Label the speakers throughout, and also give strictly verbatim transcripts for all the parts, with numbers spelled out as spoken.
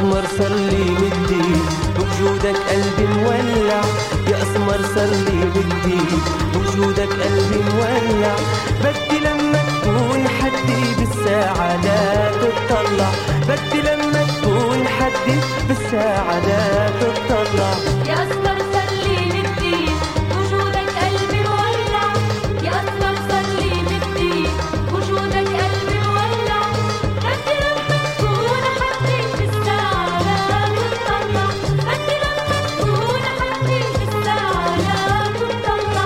Speaker 1: أسمر صار لي جديد بوجودك قلبي مولع، يا أسمر صار لي جديد بوجودك قلبي مولع. بدي لما تكون حدي بالساعة لا تتطلع، بدي لما تكون حدي بالساعة لا تتطلع.
Speaker 2: يا أسمر صار لي جديد بوجودك قلبي مولع، يا أسمر صار لي جديد بوجودك قلبي مولع. بدي لما تكون حدي بالساعة لا تتطلع، بدي لما تكون حدي بالساعة لا تتطلع.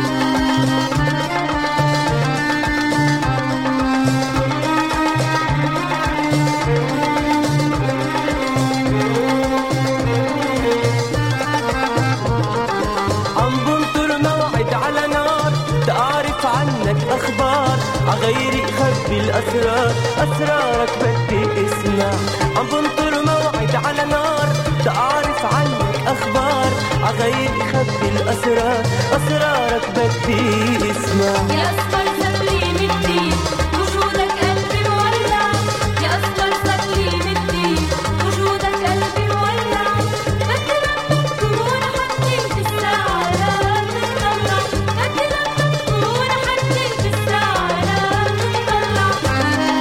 Speaker 1: أخبار عغيري خبي الأسرار، أسرارك بدي اسمع. عم بنطر موعد على نار تعرف عنك أخبار عغيري خبي الأسرار، أسرارك بدي اسمع.
Speaker 2: يا أسمر صار لي جديد بوجودك قلبي مولع، يا أسمر صار لي جديد بوجودك قلبي مولع. بدي لما تكون حدي بالساعة لا تتطلع، بدي لما تكون حدي بالساعة لا تتطلع.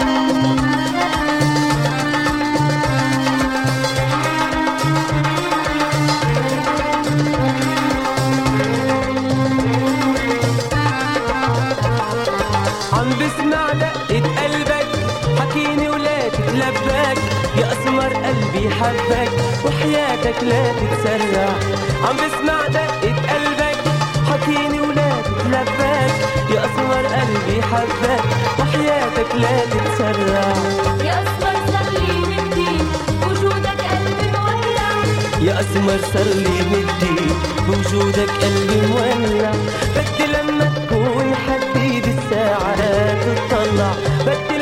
Speaker 1: عم بسمع دقة قلبك حكيني ولا تتلبك، يا أسمر قلبي حبك وحياتك لا تتسرع. عم بسمع دقة قلبك حكيني ولا تتلبك، يا أسمر قلبي حبك وحياتك لا تتسرع.
Speaker 2: يا أسمر صار لي جديد بوجودك قلبي مولع،
Speaker 1: يا أسمر صار لي جديد بوجودك قلبي مولع. بدي لما تكون حدي بالساعة لا تتطلع، بدي